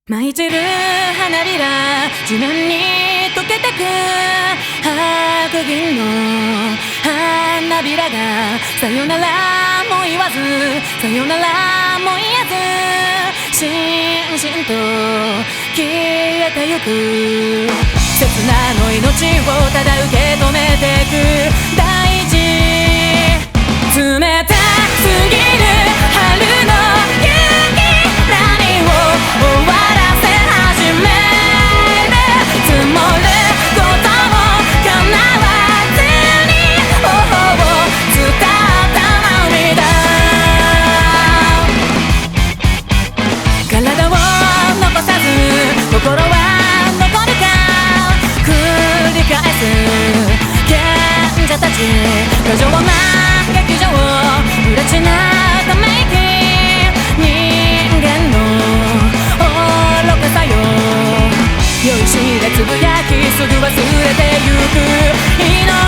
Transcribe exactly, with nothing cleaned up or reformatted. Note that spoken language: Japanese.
舞い散る花びら地面に溶けてく白銀の花びらがさよならも言わずさよならも言えずしんしんと消えてゆく刹那の命をただ受け止めてく大事冷たすぎる春の雪何を終わらせ始める積もることを叶わずに頬を伝った涙体を残さず心は残るか繰り返す賢者たち過剰な劇場プラチナため息人間の愚かさよ酔いしれつぶやきすぐ忘れてゆく命